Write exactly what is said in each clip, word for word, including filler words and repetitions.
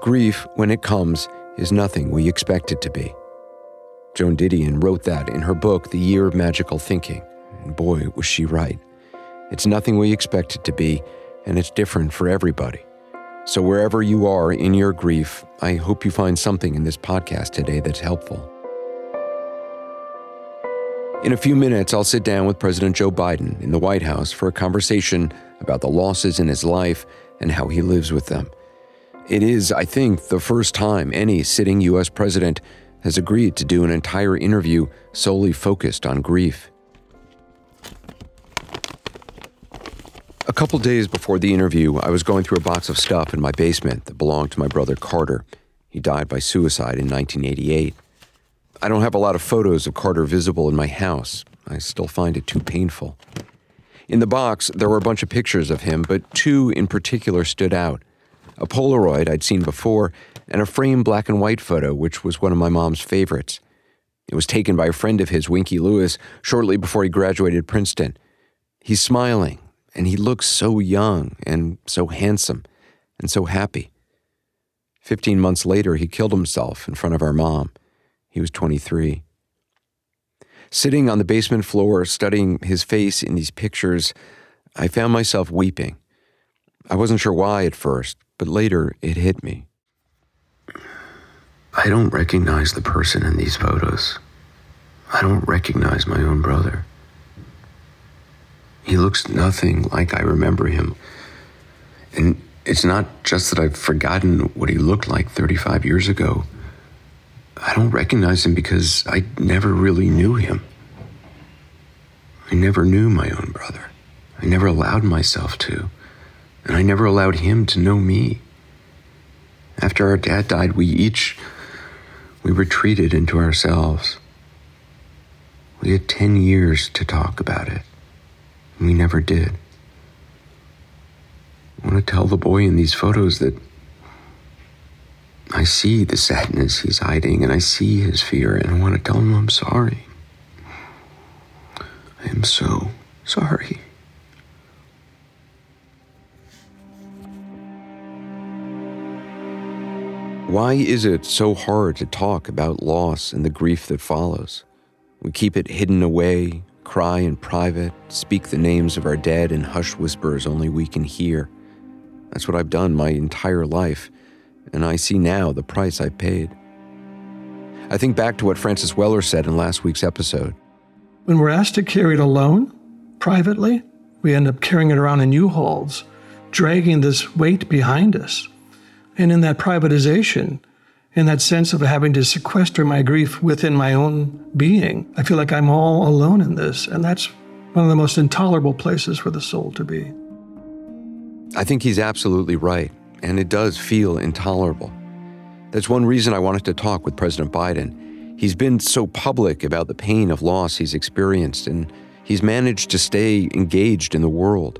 Grief, when it comes, is nothing we expect it to be. Joan Didion wrote that in her book, The Year of Magical Thinking, and boy, was she right. It's nothing we expect it to be, and it's different for everybody. So wherever you are in your grief, I hope you find something in this podcast today that's helpful. In a few minutes, I'll sit down with President Joe Biden in the White House for a conversation about the losses in his life and how he lives with them. It is, I think, the first time any sitting U S president has agreed to do an entire interview solely focused on grief. A couple days before the interview, I was going through a box of stuff in my basement that belonged to my brother Carter. He died by suicide in nineteen eighty-eight. I don't have a lot of photos of Carter visible in my house. I still find it too painful. In the box, there were a bunch of pictures of him, but two in particular stood out. A Polaroid I'd seen before, and a framed black and white photo, which was one of my mom's favorites. It was taken by a friend of his, Winky Lewis, shortly before he graduated Princeton. He's smiling, and he looks so young and so handsome and so happy. Fifteen months later, he killed himself in front of our mom. He was twenty-three. Sitting on the basement floor, studying his face in these pictures, I found myself weeping. I wasn't sure why at first, but later it hit me. I don't recognize the person in these photos. I don't recognize my own brother. He looks nothing like I remember him. And it's not just that I've forgotten what he looked like thirty-five years ago. I don't recognize him because I never really knew him. I never knew my own brother. I never allowed myself to. And I never allowed him to know me. After our dad died, we each, we retreated into ourselves. We had ten years to talk about it, and we never did. I want to tell the boy in these photos that I see the sadness he's hiding, and I see his fear, and I want to tell him I'm sorry. I am so sorry. Why is it so hard to talk about loss and the grief that follows? We keep it hidden away, cry in private, speak the names of our dead in hushed whispers only we can hear. That's what I've done my entire life, and I see now the price I paid. I think back to what Francis Weller said in last week's episode. When we're asked to carry it alone, privately, we end up carrying it around in U-Hauls, dragging this weight behind us. And in that privatization, in that sense of having to sequester my grief within my own being, I feel like I'm all alone in this. And that's one of the most intolerable places for the soul to be. I think he's absolutely right. And it does feel intolerable. That's one reason I wanted to talk with President Biden. He's been so public about the pain of loss he's experienced, and he's managed to stay engaged in the world.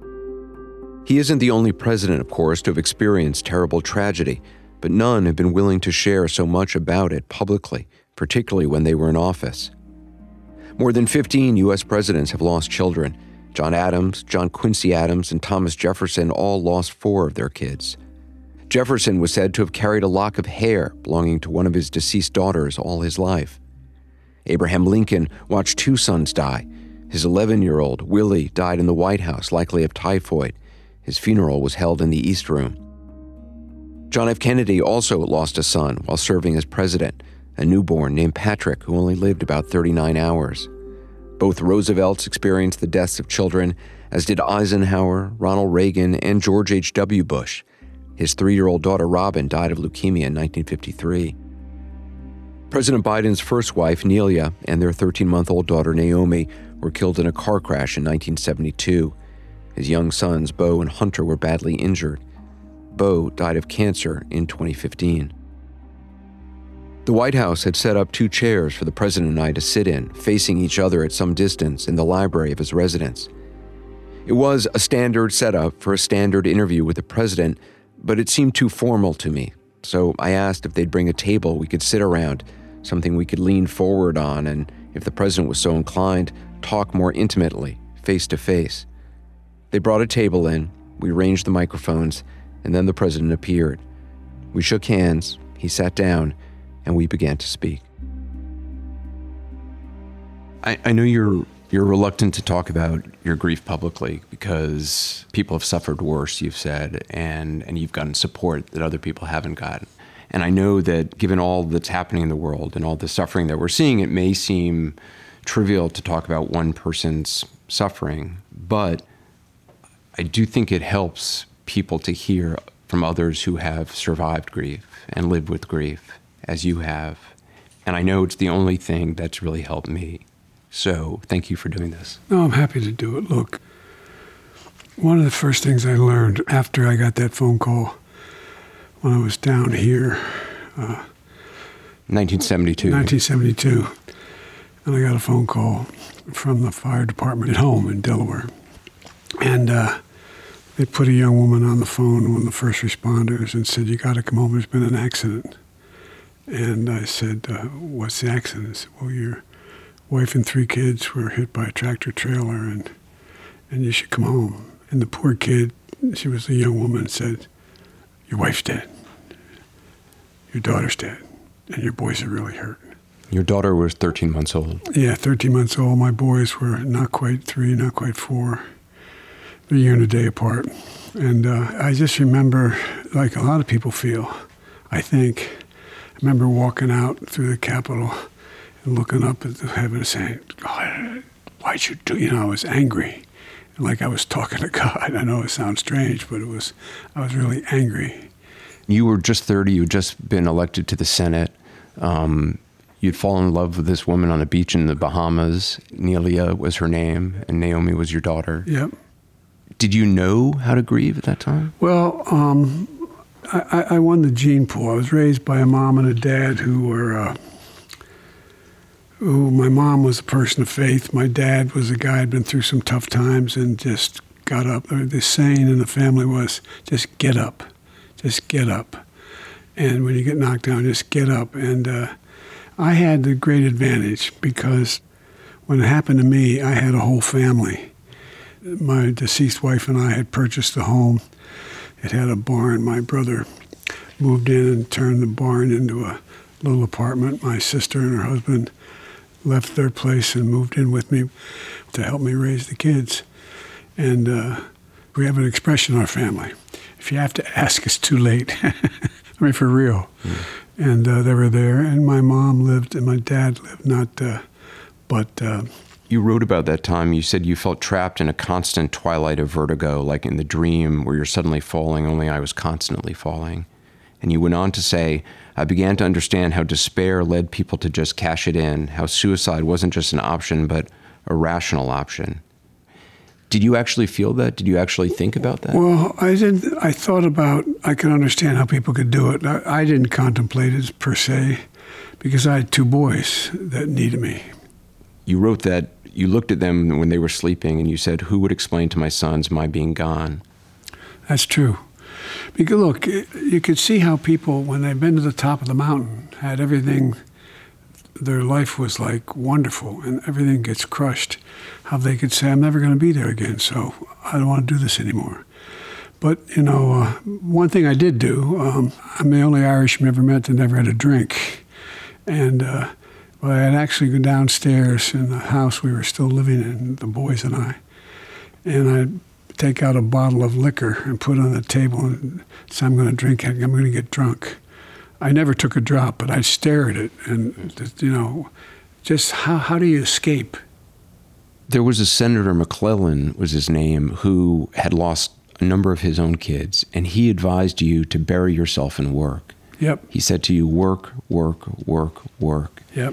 He isn't the only president, of course, to have experienced terrible tragedy, but none have been willing to share so much about it publicly, particularly when they were in office. More than fifteen U S presidents have lost children. John Adams, John Quincy Adams, and Thomas Jefferson all lost four of their kids. Jefferson was said to have carried a lock of hair belonging to one of his deceased daughters all his life. Abraham Lincoln watched two sons die. His eleven-year-old, Willie, died in the White House, likely of typhoid. His funeral was held in the East Room. John F. Kennedy also lost a son while serving as president, a newborn named Patrick who only lived about thirty-nine hours. Both Roosevelts experienced the deaths of children, as did Eisenhower, Ronald Reagan, and George H W. Bush. His three-year-old daughter Robin died of leukemia in nineteen fifty-three. President Biden's first wife, Nelia, and their thirteen-month-old daughter, Naomi, were killed in a car crash in nineteen seventy-two. His young sons, Beau and Hunter, were badly injured. Beau died of cancer in twenty fifteen. The White House had set up two chairs for the president and I to sit in, facing each other at some distance in the library of his residence. It was a standard setup for a standard interview with the president, but it seemed too formal to me, so I asked if they'd bring a table we could sit around, something we could lean forward on, and if the president was so inclined, talk more intimately, face to face. They brought a table in, we arranged the microphones, and then the president appeared. We shook hands, he sat down, and we began to speak. I, I know you're you're reluctant to talk about your grief publicly because people have suffered worse, you've said, and, and you've gotten support that other people haven't gotten. And I know that given all that's happening in the world and all the suffering that we're seeing, it may seem trivial to talk about one person's suffering, but I do think it helps people to hear from others who have survived grief and lived with grief, as you have. And I know it's the only thing that's really helped me. So thank you for doing this. No, I'm happy to do it. Look, one of the first things I learned after I got that phone call when I was down here, uh, nineteen seventy-two. nineteen seventy-two, and I got a phone call from the fire department at home in Delaware. And uh, they put a young woman on the phone, one of the first responders, and said, "You got to come home, there's been an accident." And I said, uh, "What's the accident?" I said, "Well, your wife and three kids were hit by a tractor trailer, and and you should come home." And the poor kid, she was a young woman, said, "Your wife's dead, your daughter's dead, and your boys are really hurt." Your daughter was thirteen months old. Yeah, thirteen months old. My boys were not quite three, not quite four. They're a year and a day apart. And uh, I just remember, like a lot of people feel, I think, I remember walking out through the Capitol and looking up at the heaven and saying, "God, why'd you do?" You know, I was angry, and like I was talking to God. I know it sounds strange, but it was. I was really angry. You were just thirty. You had just been elected to the Senate. Um, you'd fallen in love with this woman on a beach in the Bahamas. Nelia was her name, and Naomi was your daughter. Yep. Did you know how to grieve at that time? Well, um, I, I won the gene pool. I was raised by a mom and a dad who were. Uh, Ooh, my mom was a person of faith. My dad was a guy who'd been through some tough times and just got up. The saying in the family was, just get up. Just get up. And when you get knocked down, just get up. And uh, I had the great advantage because when it happened to me, I had a whole family. My deceased wife and I had purchased a home. It had a barn. My brother moved in and turned the barn into a little apartment. My sister and her husband left their place and moved in with me to help me raise the kids. And uh, we have an expression in our family: if you have to ask, it's too late. I mean, for real. Mm. And uh, they were there, and my mom lived, and my dad lived, not, uh, but... Uh, you wrote about that time. You said you felt trapped in a constant twilight of vertigo, like in the dream where you're suddenly falling, only I was constantly falling. And you went on to say, "I began to understand how despair led people to just cash it in, how suicide wasn't just an option, but a rational option." Did you actually feel that? Did you actually think about that? Well, I did. I thought about, I could understand how people could do it. I, I didn't contemplate it per se, because I had two boys that needed me. You wrote that you looked at them when they were sleeping and you said, "Who would explain to my sons my being gone?" That's true. Because look, you could see how people, when they've been to the top of the mountain, had everything, their life was like wonderful, and everything gets crushed, how they could say, "I'm never going to be there again, so I don't want to do this anymore." But, you know, uh, one thing I did do, um, I'm the only Irishman I ever met that never had a drink. And uh, well, I'd actually go downstairs in the house we were still living in, the boys and I, and I'd take out a bottle of liquor and put it on the table and say, "I'm going to drink it, I'm going to get drunk." I never took a drop, but I'd stare at it and, you know, just how, how do you escape? There was a Senator McClellan, was his name, who had lost a number of his own kids, and he advised you to bury yourself in work. Yep. He said to you, work, work, work, work. Yep.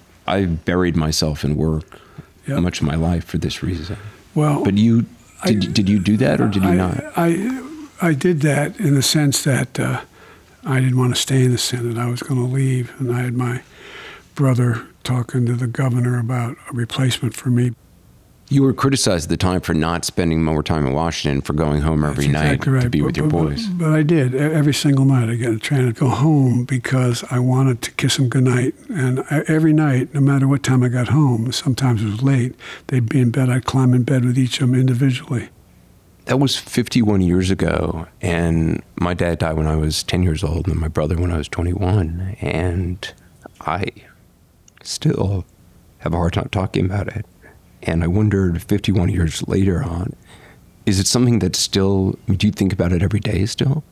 I buried myself in work yep. much of my life for this reason. Well, but you did, I, did you do that or did you I, not? I I did that in the sense that uh, I didn't want to stay in the Senate. I was going to leave, and I had my brother talking to the governor about a replacement for me. You were criticized at the time for not spending more time in Washington, for going home every That's night exactly right. to be but, with your but, boys. But, but I did. Every single night I got trying to go home because I wanted to kiss them goodnight. And I, every night, no matter what time I got home, sometimes it was late, they'd be in bed. I'd climb in bed with each of them individually. That was fifty-one years ago, and my dad died when I was ten years old, and my brother when I was twenty-one, and I still have a hard time talking about it. And I wondered, fifty-one years later on, is it something that still, do you think about it every day still?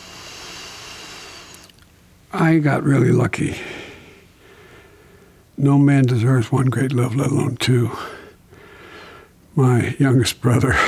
I got really lucky. No man deserves one great love, let alone two. My youngest brother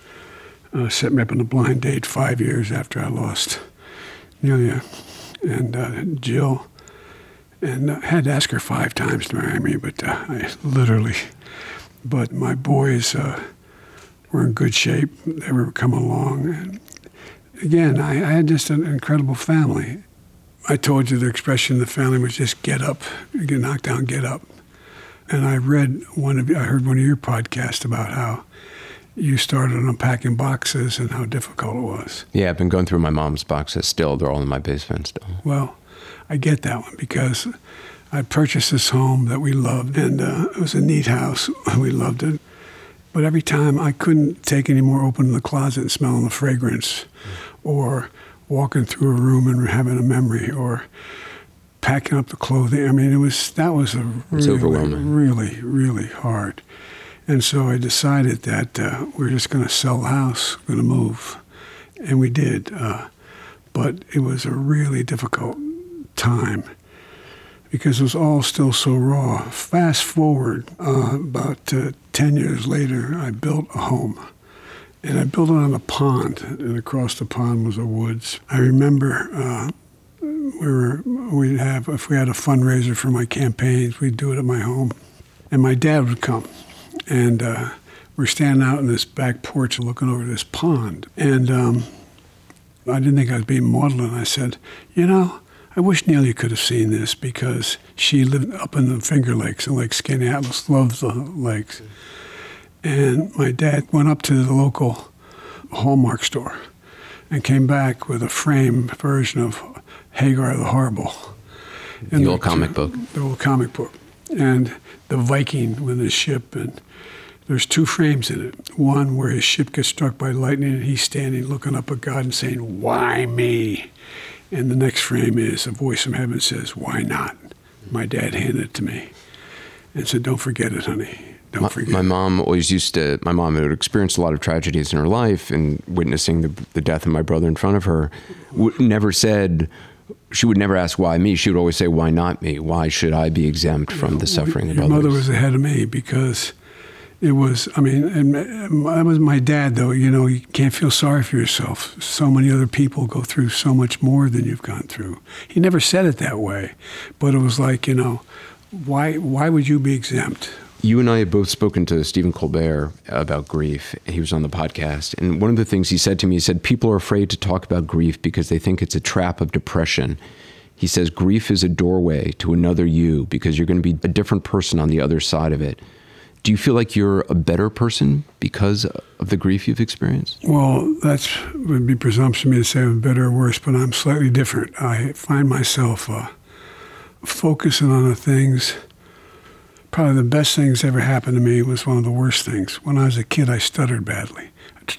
uh, set me up on a blind date five years after I lost Nelia and uh, Jill. And I had to ask her five times to marry me, but uh, I literally, but my boys uh, were in good shape. They were coming along. And again, I, I had just an incredible family. I told you the expression of the family was just get up. You get knocked down, get up. And I read one of, I heard one of your podcasts about how you started unpacking boxes and how difficult it was. Yeah, I've been going through my mom's boxes still. They're all in my basement still. Well, I get that one because I purchased this home that we loved, and uh, it was a neat house. We loved it. But every time I couldn't take any more open the closet and smelling the fragrance, or walking through a room and having a memory, or packing up the clothing. I mean, it was that was a it's really, overwhelming. really, really hard. And so I decided that uh, we we're just going to sell the house, going to move. And we did. Uh, but it was a really difficult time because it was all still so raw. Fast forward, uh, about uh, ten years later, I built a home. And I built it on a pond, and across the pond was the woods. I remember uh, we were, we'd have, if we had a fundraiser for my campaigns, we'd do it at my home. And my dad would come. And uh, we're standing out in this back porch looking over this pond. And um, I didn't think I was being maudlin. I said, you know, I wish Nelia could have seen this because she lived up in the Finger Lakes, and Lake Skaneateles loves the lakes. And my dad went up to the local Hallmark store and came back with a framed version of Hagar the Horrible. The old comic book. The old comic book. And the Viking with his ship, and there's two frames in it. One where his ship gets struck by lightning and he's standing looking up at God and saying, "Why me?" And the next frame is a voice from heaven says, "Why not?" My dad handed it to me and said, "Don't forget it, honey. Don't my, forget my it." mom always used to, my mom had experienced a lot of tragedies in her life, and witnessing the, the death of my brother in front of her, w- never said, she would never ask why me. She would always say, why not me? Why should I be exempt from the suffering of Your others? mother was ahead of me because it was, I mean, and that was my dad, though. You know, you can't feel sorry for yourself. So many other people go through so much more than you've gone through. He never said it that way, but it was like, you know, why why would you be exempt? You and I have both spoken to Stephen Colbert about grief. He was on the podcast. And one of the things he said to me, he said, people are afraid to talk about grief because they think it's a trap of depression. He says, grief is a doorway to another you because you're going to be a different person on the other side of it. Do you feel like you're a better person because of the grief you've experienced? Well, that would be presumption to me to say I'm better or worse, but I'm slightly different. I find myself uh, focusing on the things. Probably the best things ever happened to me was one of the worst things. When I was a kid, I stuttered badly,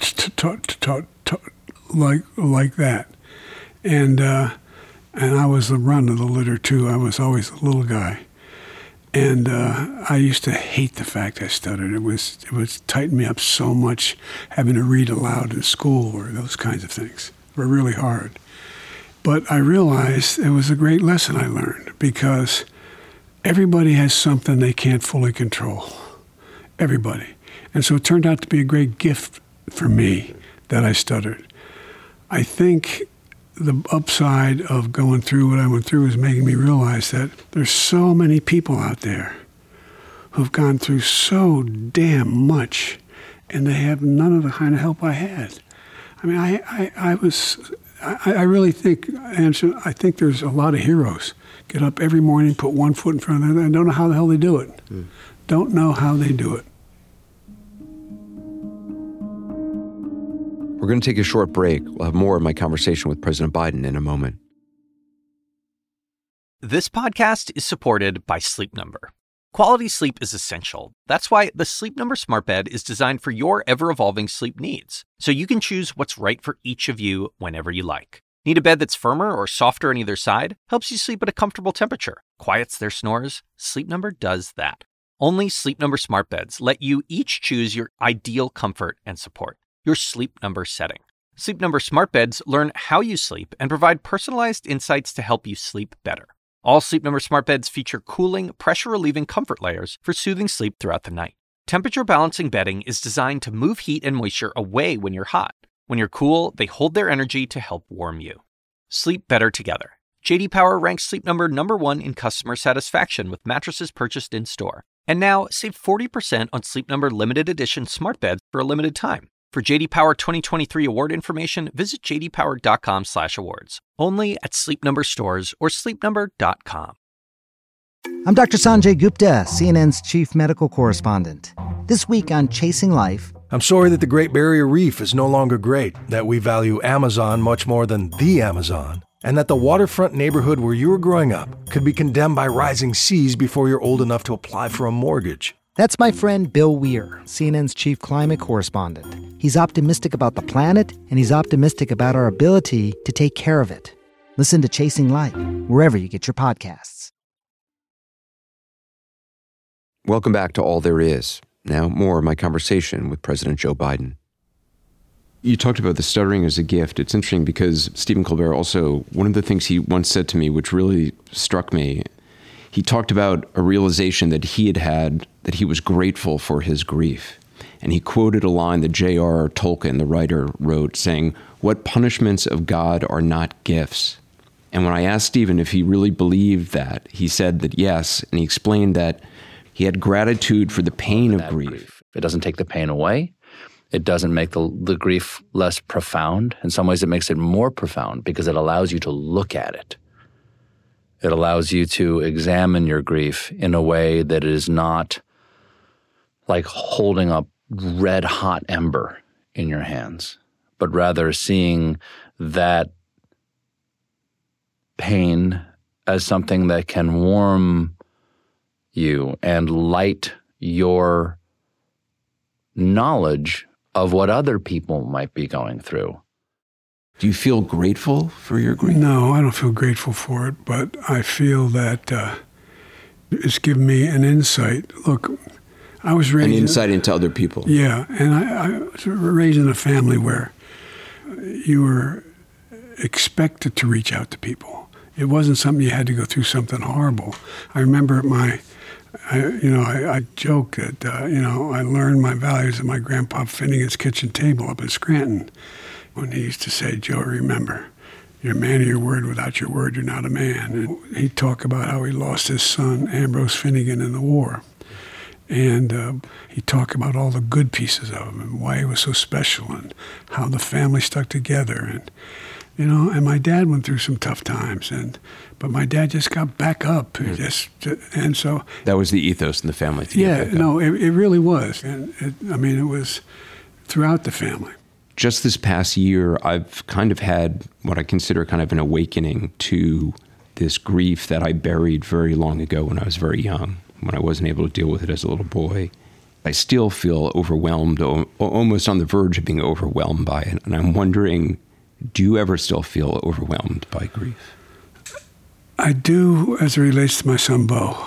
like like that, and uh, and I was the run of the litter too. I was always the little guy, and uh, I used to hate the fact I stuttered. It was it was tightened me up so much having to read aloud in school or those kinds of things were really hard. But I realized it was a great lesson I learned because everybody has something they can't fully control. Everybody. And so it turned out to be a great gift for me that I stuttered. I think the upside of going through what I went through is making me realize that there's so many people out there who've gone through so damn much, and they have none of the kind of help I had. I mean, I, I, I was, I, I really think, Anderson, I think there's a lot of heroes. Get up every morning, put one foot in front of the other, and don't know how the hell they do it. Mm. Don't know how they do it. We're going to take a short break. We'll have more of my conversation with President Biden in a moment. This podcast is supported by Sleep Number. Quality sleep is essential. That's why the Sleep Number Smart Bed is designed for your ever-evolving sleep needs, so you can choose what's right for each of you whenever you like. Need a bed that's firmer or softer on either side? Helps you sleep at a comfortable temperature. Quiets their snores? Sleep Number does that. Only Sleep Number Smart Beds let you each choose your ideal comfort and support, your Sleep Number setting. Sleep Number Smart Beds learn how you sleep and provide personalized insights to help you sleep better. All Sleep Number Smart Beds feature cooling, pressure-relieving comfort layers for soothing sleep throughout the night. Temperature-balancing bedding is designed to move heat and moisture away when you're hot. When you're cool, they hold their energy to help warm you. Sleep better together. J D Power ranks Sleep Number number one in customer satisfaction with mattresses purchased in-store. And now, save forty percent on Sleep Number limited edition smart beds for a limited time. For J D Power twenty twenty-three award information, visit j d power dot com slash awards. Only at Sleep Number stores or sleep number dot com. I'm Doctor Sanjay Gupta, C N N's chief medical correspondent. This week on Chasing Life, I'm sorry that the Great Barrier Reef is no longer great, that we value Amazon much more than the Amazon, and that the waterfront neighborhood where you were growing up could be condemned by rising seas before you're old enough to apply for a mortgage. That's my friend Bill Weir, C N N's chief climate correspondent. He's optimistic about the planet, and he's optimistic about our ability to take care of it. Listen to Chasing Life, wherever you get your podcasts. Welcome back to All There Is. Now, more of my conversation with President Joe Biden. You talked about the stuttering as a gift. It's interesting because Stephen Colbert also, one of the things he once said to me, which really struck me, he talked about a realization that he had had, that he was grateful for his grief. And he quoted a line that J R R Tolkien, the writer, wrote, saying, "What punishments of God are not gifts?" And when I asked Stephen if he really believed that, he said that yes, and he explained that he had gratitude for the pain of grief. grief. It doesn't take the pain away. It doesn't make the, the grief less profound. In some ways, it makes it more profound because it allows you to look at it. It allows you to examine your grief in a way that is not like holding a red-hot ember in your hands, but rather seeing that pain as something that can warm you and light your knowledge of what other people might be going through. Do you feel grateful for your grief? No, I don't feel grateful for it, but I feel that uh, it's given me an insight. Look, I was raised... An insight into other people. Yeah, and I, I was raised in a family where you were expected to reach out to people. It wasn't something you had to go through something horrible. I remember my... I, you know, I, I joke that, uh, you know, I learned my values at my grandpa Finnegan's kitchen table up in Scranton when he used to say, "Joe, remember, you're a man of your word. Without your word, you're not a man." And he'd talk about how he lost his son, Ambrose Finnegan, in the war. And uh, he'd talk about all the good pieces of him and why he was so special and how the family stuck together. And, you know, and my dad went through some tough times, and but my dad just got back up. Mm. Just and so that was the ethos in the family. To yeah, get back no, up. It, it really was, and it, I mean, it was throughout the family. Just this past year, I've kind of had what I consider kind of an awakening to this grief that I buried very long ago when I was very young, when I wasn't able to deal with it as a little boy. I still feel overwhelmed, almost on the verge of being overwhelmed by it, and I'm wondering, do you ever still feel overwhelmed by grief? I do, as it relates to my son, Bo.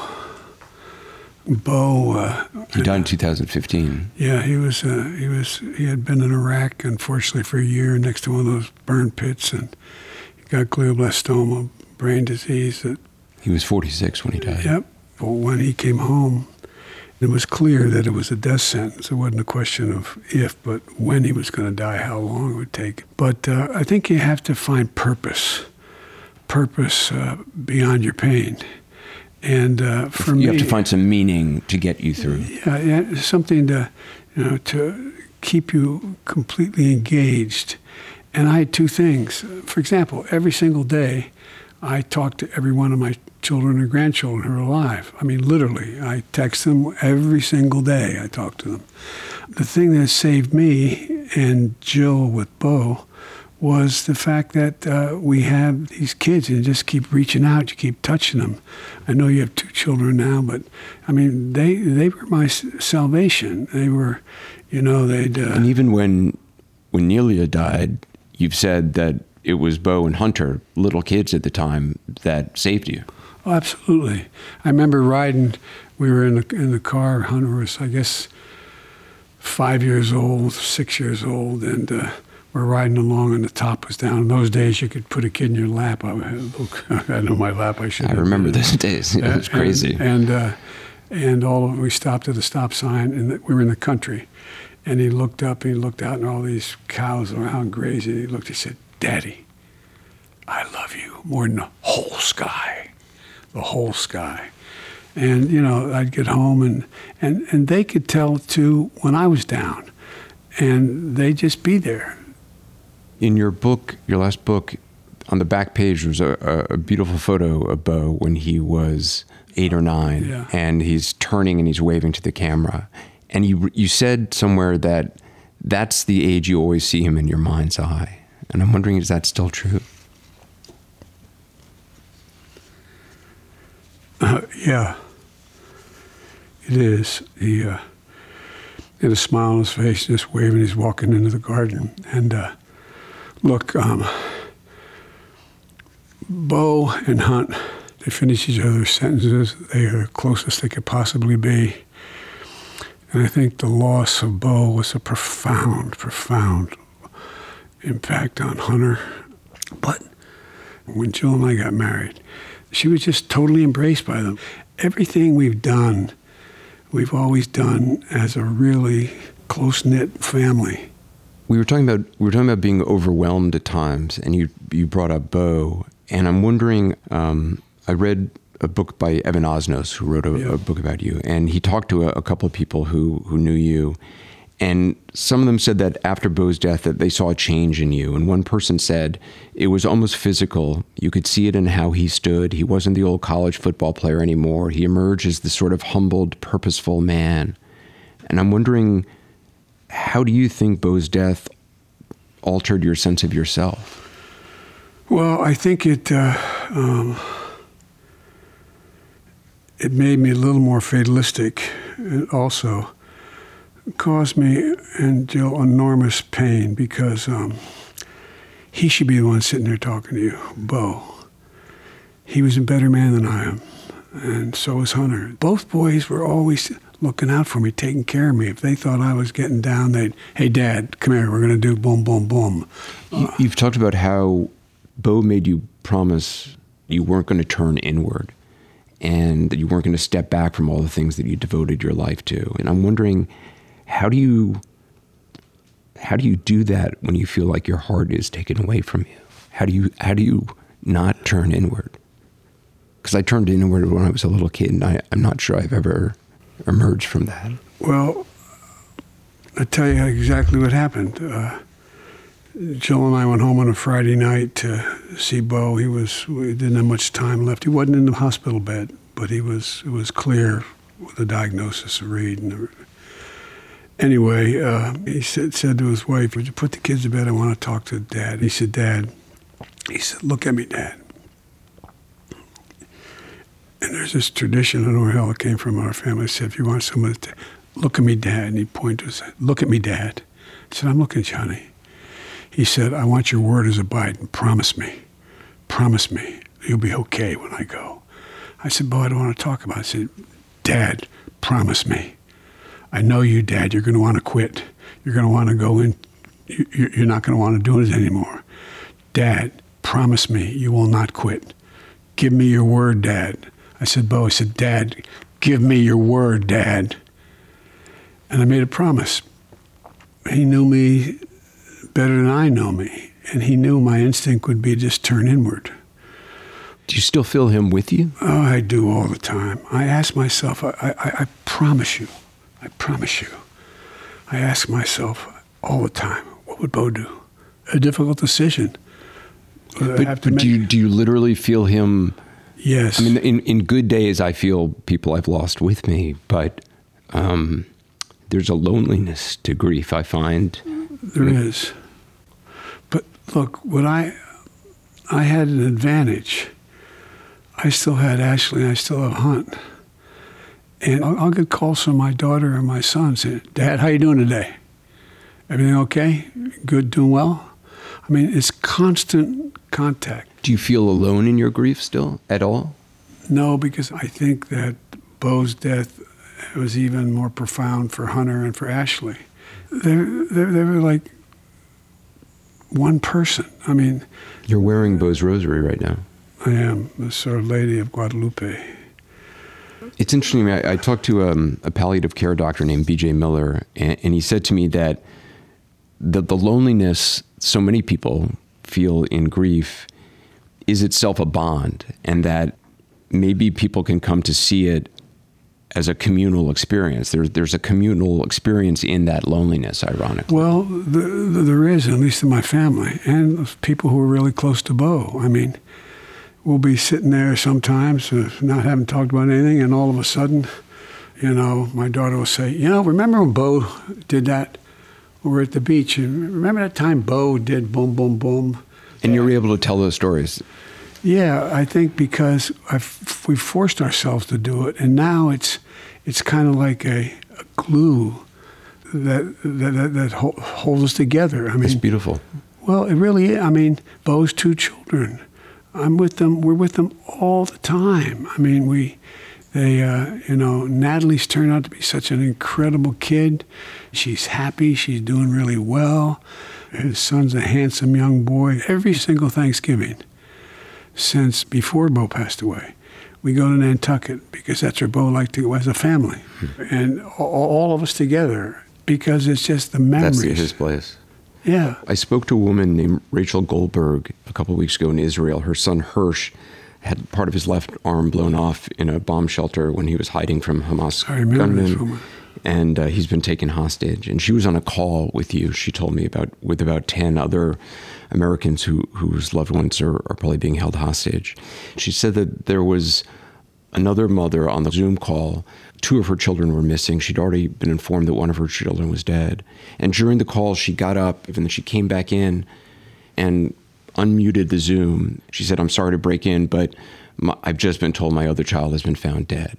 Bo. Uh, he died in two thousand fifteen. Yeah, he was. Uh, he was. He had been in Iraq, unfortunately, for a year next to one of those burn pits, and he got glioblastoma, brain disease. That he was forty-six when he died. Yep. Well, when he came home, it was clear that it was a death sentence. It wasn't a question of if, but when he was going to die, how long it would take. But uh, I think you have to find purpose, purpose uh, beyond your pain. And uh, for me, you have to find some meaning to get you through. Yeah, yeah, something to, you know, to keep you completely engaged. And I had two things. For example, every single day, I talk to every one of my children and grandchildren who are alive. I mean, literally, I text them every single day. I talk to them. The thing that saved me and Jill with Bo was the fact that uh, we have these kids and just keep reaching out, you keep touching them. I know you have two children now, but I mean, they they were my s- salvation. They were, you know, they'd... Uh, and even when when Nelia died, you've said that it was Bo and Hunter, little kids at the time, that saved you. Oh, absolutely. I remember riding, we were in the, in the car, Hunter was, I guess, five years old, six years old, and uh, we're riding along and the top was down. In those days, you could put a kid in your lap. I had on my lap, I should I remember those days. It was crazy. And and, uh, and all of, we stopped at a stop sign, and we were in the country. And he looked up, and he looked out, and all these cows around grazing. He looked, he said, "Daddy, I love you more than the whole sky, the whole sky." And, you know, I'd get home, and, and, and they could tell, too, when I was down. And they'd just be there. In your book, your last book, on the back page was a, a beautiful photo of Bo when he was eight or nine. Yeah. And he's turning and he's waving to the camera. And you you said somewhere that that's the age you always see him in your mind's eye. And I'm wondering, is that still true? Uh, yeah, it is. He uh, had a smile on his face, just waving. He's walking into the garden. And uh, look, um, Bo and Hunt, they finish each other's sentences. They are the closest they could possibly be. And I think the loss of Bo was a profound, profound impact on Hunter. But when Jill and I got married, she was just totally embraced by them. Everything we've done, we've always done as a really close-knit family. We were talking about we were talking about being overwhelmed at times, and you you brought up Bo, and I'm wondering. Um, I read a book by Evan Osnos, who wrote a, yeah. a book about you, and he talked to a, a couple of people who who knew you, and some of them said that after Bo's death that they saw a change in you, and one person said it was almost physical. You could see it in how he stood. He wasn't the old college football player anymore. He emerged as this sort of humbled, purposeful man, and I'm wondering, how do you think Bo's death altered your sense of yourself? Well, I think it uh, um, it made me a little more fatalistic. It also caused me and Jill enormous pain because um, he should be the one sitting there talking to you, Bo. He was a better man than I am, and so was Hunter. Both boys were always looking out for me, taking care of me. If they thought I was getting down, they'd, "Hey, Dad, come here, we're going to do boom, boom, boom." Uh, You've talked about how Bo made you promise you weren't going to turn inward and that you weren't going to step back from all the things that you devoted your life to. And I'm wondering, how do you how do you do that when you feel like your heart is taken away from you? How do you how do you not turn inward? Because I turned inward when I was a little kid, and I, I'm not sure I've ever emerged from that. Well, I'll tell you exactly what happened. Uh, Jill and I went home on a Friday night to see Bo. He was, we didn't have much time left. He wasn't in the hospital bed, but he was, it was clear with the diagnosis of Reed. And the, anyway, uh, he said, said to his wife, "Would you put the kids to bed? I want to talk to Dad." He said, "Dad," he said, "look at me, Dad." And there's this tradition, I don't know where the hell it came from in our family. He said, "If you want someone to look at me, Dad," and he'd point to us, "Look at me, Dad." I said, "I'm looking, Johnny." He said, "I want your word as a Biden. Promise me. Promise me you'll be okay when I go." I said, "Bo, I don't want to talk about it." I said, "Dad, promise me. I know you, Dad. You're going to want to quit. You're going to want to go in. You're not going to want to do it anymore. Dad, promise me you will not quit. Give me your word, Dad." I said, "Bo," I said, "Dad, give me your word, Dad." And I made a promise. He knew me better than I know me, and he knew my instinct would be just turn inward. Do you still feel him with you? Oh, I do all the time. I ask myself, I, I, I promise you, I promise you, I ask myself all the time, what would Bo do? A difficult decision. But, but do you do you literally feel him? Yes. I mean, in, in good days, I feel people I've lost with me, but um, there's a loneliness to grief, I find. There is. But Look, what I I had an advantage. I still had Ashley and I still have Hunt. And I'll, I'll get calls from my daughter or my son saying, Dad, how you doing today? Everything okay? Good, doing well? I mean, it's constant contact. Do you feel alone in your grief still at all? No, because I think that Bo's death was even more profound for Hunter and for Ashley. They're, they're, they were like one person. I mean... You're wearing Bo's rosary right now. I am, the Sort of Lady of Guadalupe. It's interesting. I, I talked to um, a palliative care doctor named B J Miller, and, and he said to me that the, the loneliness so many people feel in grief is itself a bond, and that maybe people can come to see it as a communal experience. There's there's a communal experience in that loneliness, ironically. Well, the, the, there is, at least in my family, and people who are really close to Bo. I mean, we'll be sitting there sometimes, uh, not having talked about anything, and all of a sudden, you know, my daughter will say, you know, remember when Bo did that? We were at the beach, and remember that time Bo did boom, boom, boom? And you're able to tell those stories. Yeah, I think because I've, we've forced ourselves to do it, and now it's it's kind of like a, a glue that that, that, that holds us together. I mean, it's beautiful. Well, it really is. I mean, Bo's two children. I'm with them. We're with them all the time. I mean, we, they, uh, you know, Natalie's turned out to be such an incredible kid. She's happy. She's doing really well. His son's a handsome young boy. Every single Thanksgiving since before Bo passed away, we go to Nantucket because that's where Bo liked to go as a family. Hmm. And all, all of us together, because it's just the memories. That's his place. Yeah. I spoke to a woman named Rachel Goldberg a couple of weeks ago in Israel. Her son Hirsch had part of his left arm blown off in a bomb shelter when he was hiding from Hamas I remember gunmen. This woman. And uh, he's been taken hostage. And she was on a call with you, she told me, about with about ten other Americans who whose loved ones are, are probably being held hostage. She said that there was another mother on the Zoom call. Two of her children were missing. She'd already been informed that one of her children was dead. And during the call, she got up and then she came back in and unmuted the Zoom. She said, I'm sorry to break in, but my, I've just been told my other child has been found dead.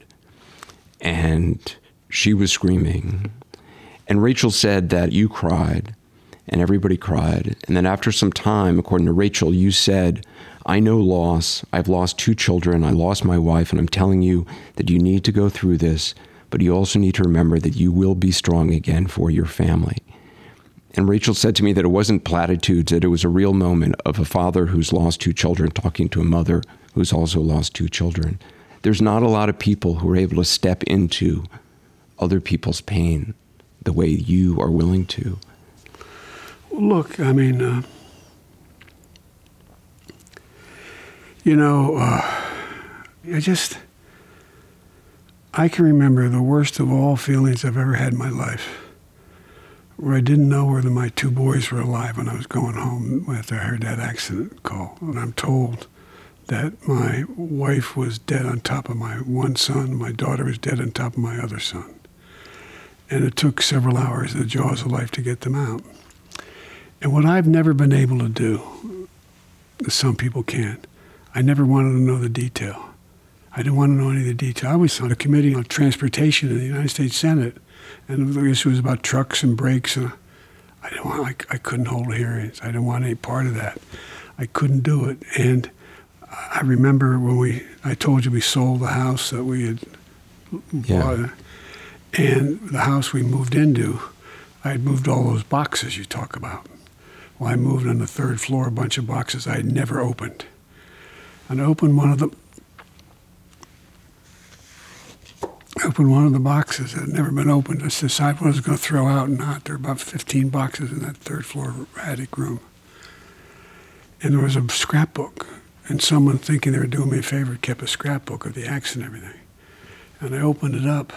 And she was screaming. And Rachel said that you cried and everybody cried. And then after some time, according to Rachel, you said, I know loss. I've lost two children. I lost my wife. And I'm telling you that you need to go through this, but you also need to remember that you will be strong again for your family. And Rachel said to me that it wasn't platitudes, that it was a real moment of a father who's lost two children talking to a mother who's also lost two children. There's not a lot of people who are able to step into other people's pain the way you are willing to. Look, I mean, uh, you know, uh, I just, I can remember the worst of all feelings I've ever had in my life, where I didn't know whether my two boys were alive when I was going home after I heard that accident call. And I'm told that my wife was dead on top of my one son, my daughter was dead on top of my other son. And it took several hours in the jaws of life to get them out. And what I've never been able to do, that some people can, I never wanted to know the detail. I didn't want to know any of the detail. I was on a committee on transportation in the United States Senate, and the issue was about trucks and brakes. And I didn't want, I, I couldn't hold hearings. I didn't want any part of that. I couldn't do it. And I remember when we, I told you we sold the house that we had yeah. bought. And the house we moved into, I had moved all those boxes you talk about. Well, I moved on the third floor a bunch of boxes I had never opened. And I opened one of them. I opened one of the boxes that had never been opened. I decided what I was going to throw out and not. There were about fifteen boxes in that third floor attic room. And there was a scrapbook. And someone, thinking they were doing me a favor, kept a scrapbook of the accident and everything. And I opened it up.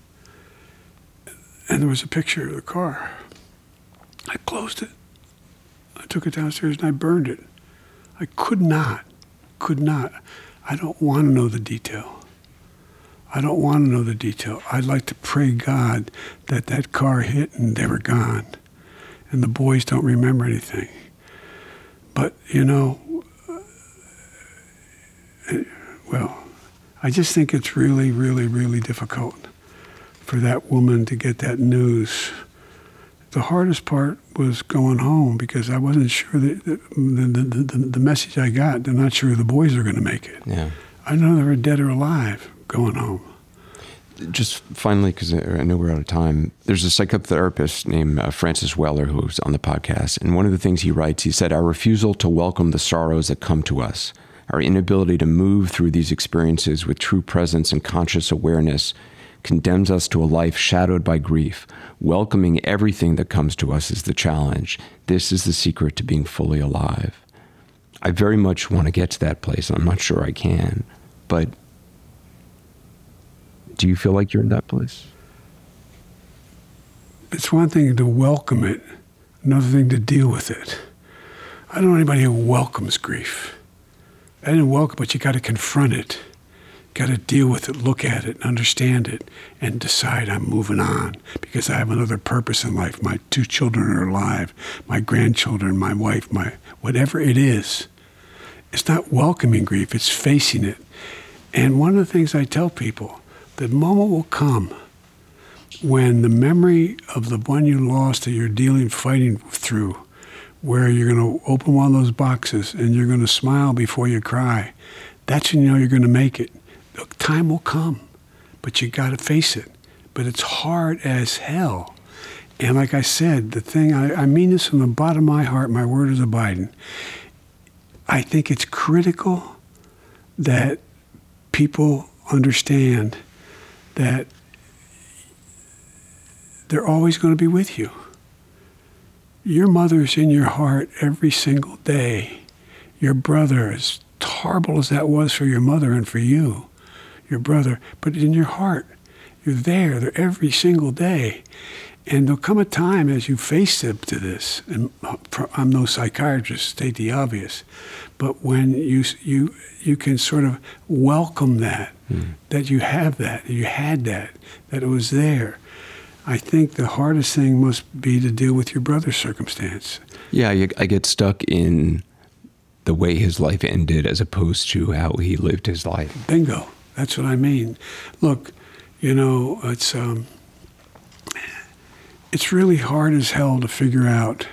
And there was a picture of the car. I closed it. I took it downstairs and I burned it. I could not, could not. I don't want to know the detail. I don't want to know the detail. I'd like to pray God that that car hit and they were gone. And the boys don't remember anything. But, you know, well, I just think it's really, really, really difficult for that woman to get that news. The hardest part was going home because I wasn't sure that the, the, the, the message I got, they're not sure the boys are going to make it. Yeah. I know they were dead or alive going home. Just finally, because I know we're out of time, there's a psychotherapist named uh, Francis Weller who's on the podcast. And one of the things he writes, he said, our refusal to welcome the sorrows that come to us, our inability to move through these experiences with true presence and conscious awareness condemns us to a life shadowed by grief. Welcoming everything that comes to us is the challenge. This is the secret to being fully alive. I very much want to get to that place. I'm not sure I can, but do you feel like you're in that place? It's one thing to welcome it, another thing to deal with it. I don't know anybody who welcomes grief. I didn't welcome, but you got to confront it. Got to deal with it, look at it, understand it, and decide I'm moving on because I have another purpose in life. My two children are alive, my grandchildren, my wife, my whatever it is. It's not welcoming grief, it's facing it. And one of the things I tell people, the moment will come when the memory of the one you lost that you're dealing, fighting through, where you're going to open one of those boxes and you're going to smile before you cry, that's when you know you're going to make it. The time will come, but you got to face it. But it's hard as hell. And like I said, the thing, I, I mean this from the bottom of my heart, my word is abiding. I think it's critical that people understand that they're always going to be with you. Your mother's in your heart every single day. Your brother, as horrible as that was for your mother and for you, your brother, but in your heart, you're there, they're every single day. And there'll come a time as you face up to this, and I'm no psychiatrist, state the obvious, but when you you you can sort of welcome that, mm. that you have that, you had that, that it was there. I think the hardest thing must be to deal with your brother's circumstance. Yeah, I, I get stuck in the way his life ended as opposed to how he lived his life. Bingo. That's what I mean. Look, you know, it's um, it's really hard as hell to figure out.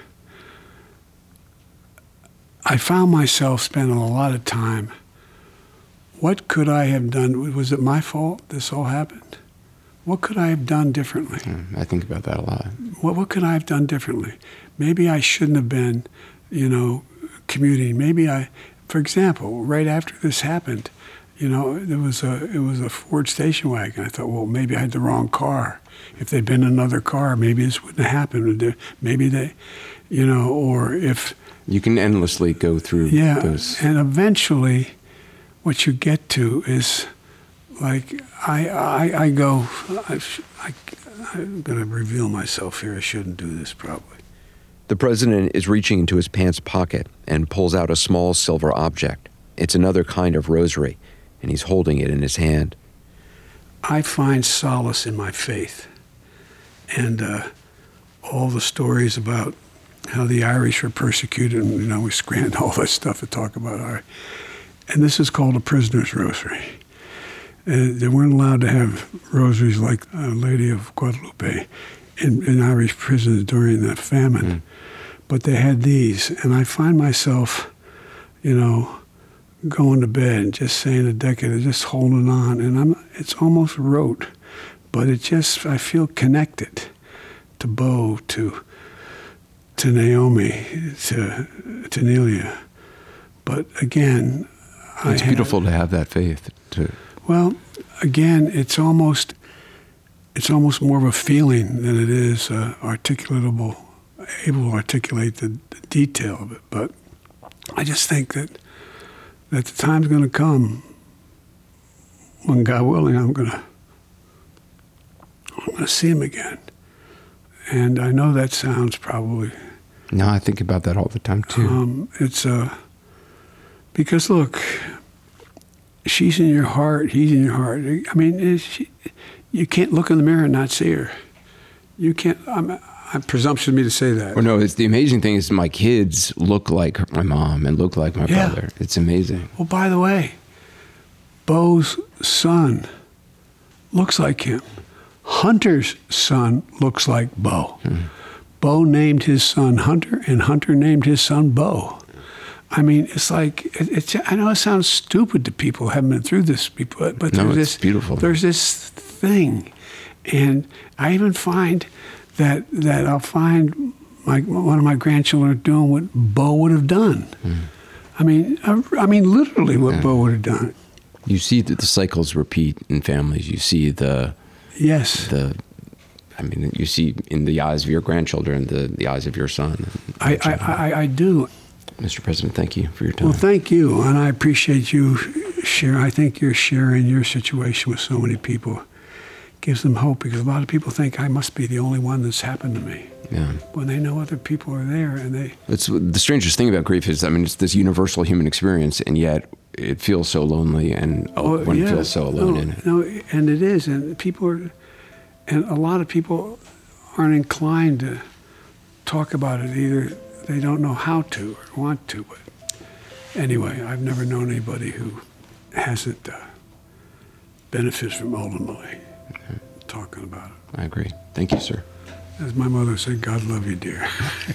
I found myself spending a lot of time, what could I have done? Was it my fault this all happened? What could I have done differently? Mm, I think about that a lot. What, what could I have done differently? Maybe I shouldn't have been, you know, commuting. Maybe I, for example, right after this happened, you know, there was a it was a Ford station wagon. I thought, well, maybe I had the wrong car. If there'd been another car, maybe this wouldn't have happened. Maybe they, you know, or if you can endlessly go through yeah, those. And eventually, what you get to is, like, I I, I go, I, I, I'm going to reveal myself here. I shouldn't do this probably. The president is reaching into his pants pocket and pulls out a small silver object. It's another kind of rosary, and he's holding it in his hand. I find solace in my faith. And uh, all the stories about how the Irish were persecuted, and, you know, we scanned all that stuff to talk about Irish. And this is called a prisoner's rosary. And they weren't allowed to have rosaries like Our Lady of Guadalupe in, in Irish prisons during the famine. Mm. But they had these. And I find myself, you know, going to bed and just saying a decade, just holding on. And I'm, it's almost rote, but it just, I feel connected to Bo, to to Naomi, to, to Nelia. But again, it's I beautiful had, to have that faith. To well, again, it's almost it's almost more of a feeling than it is uh, articulatable, able to articulate the, the detail of it. But I just think that that the time's going to come when, God willing, I'm going to I'm going to see him again. And I know that sounds probably. No, I think about that all the time too. Um, it's uh, because look, she's in your heart, he's in your heart. I mean, she, you can't look in the mirror and not see her. You can't. I'm, I'm presumption of me to say that. Well, no, it's the amazing thing is my kids look like my mom and look like my Yeah. brother. It's amazing. Well, by the way, Bo's son looks like him. Hunter's son looks like Bo. Hmm. Bo named his son Hunter, and Hunter named his son Bo. I mean, it's like, it, it's, I know it sounds stupid to people who haven't been through this before, but no, there's it's this beautiful. There's this thing. And I even find that that I'll find my, one of my grandchildren doing what Bo would have done. Mm. I mean, I, I mean, literally what yeah. Bo would have done. You see that the cycles repeat in families. You see the yes, the. I mean, you see in the eyes of your grandchildren, the the eyes of your son. I, I, I I do. Mister President, thank you for your time. Well, thank you, and I appreciate you share. I think you're sharing your situation with so many people. Gives them hope, because a lot of people think I must be the only one that's happened to me. Yeah. When they know other people are there, and they. It's the strangest thing about grief is, I mean, it's this universal human experience, and yet it feels so lonely, and oh, one yeah. feels so alone no, in it. No, and it is, and people are, and a lot of people aren't inclined to talk about it either. They don't know how to or want to. But anyway, I've never known anybody who hasn't uh, benefited from ultimately okay. talking about it. I agree. Thank you, sir. As my mother said, God love you, dear.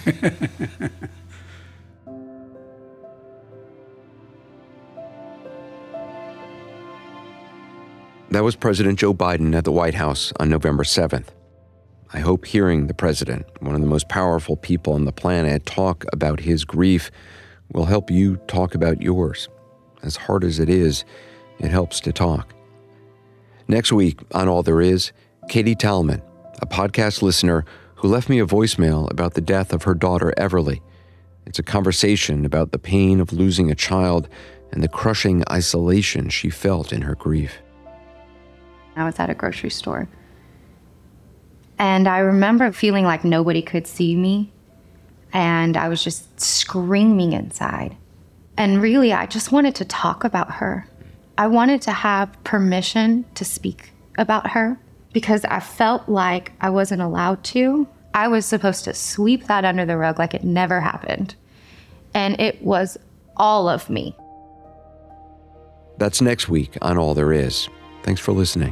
That was President Joe Biden at the White House on November seventh. I hope hearing the president, one of the most powerful people on the planet, talk about his grief will help you talk about yours. As hard as it is, it helps to talk. Next week on All There Is, Katie Talman, a podcast listener who left me a voicemail about the death of her daughter, Everly. It's a conversation about the pain of losing a child and the crushing isolation she felt in her grief. I was at a grocery store, and I remember feeling like nobody could see me, and I was just screaming inside. And really, I just wanted to talk about her. I wanted to have permission to speak about her, because I felt like I wasn't allowed to. I was supposed to sweep that under the rug like it never happened. And it was all of me. That's next week on All There Is. Thanks for listening.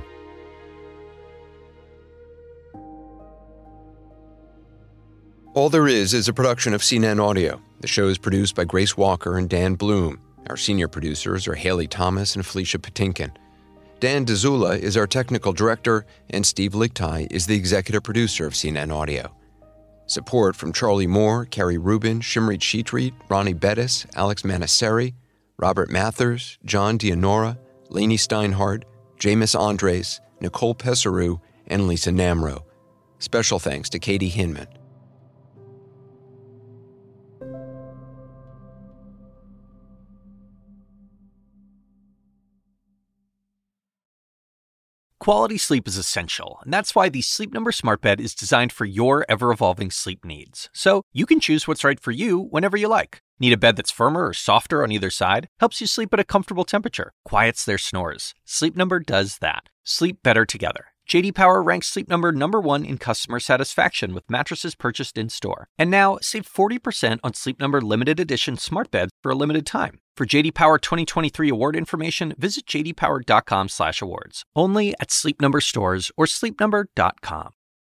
All There Is is a production of C N N Audio. The show is produced by Grace Walker and Dan Bloom. Our senior producers are Haley Thomas and Felicia Patinkin. Dan DeZula is our technical director, and Steve Lichtai is the executive producer of C N N Audio. Support from Charlie Moore, Carrie Rubin, Shimrit Shetreat, Ronnie Bettis, Alex Manasseri, Robert Mathers, John Dianora, Lainey Steinhardt, Jameis Andres, Nicole Pesaru, and Lisa Namro. Special thanks to Katie Hinman. Quality sleep is essential, and that's why the Sleep Number Smart Bed is designed for your ever-evolving sleep needs. So you can choose what's right for you whenever you like. Need a bed that's firmer or softer on either side? Helps you sleep at a comfortable temperature. Quiets their snores. Sleep Number does that. Sleep better together. J D Power ranks Sleep Number number one in customer satisfaction with mattresses purchased in-store. And now, save forty percent on Sleep Number limited edition smart beds for a limited time. For J D Power twenty twenty-three award information, visit j d power dot com slash awards. Only at Sleep Number stores or sleep number dot com.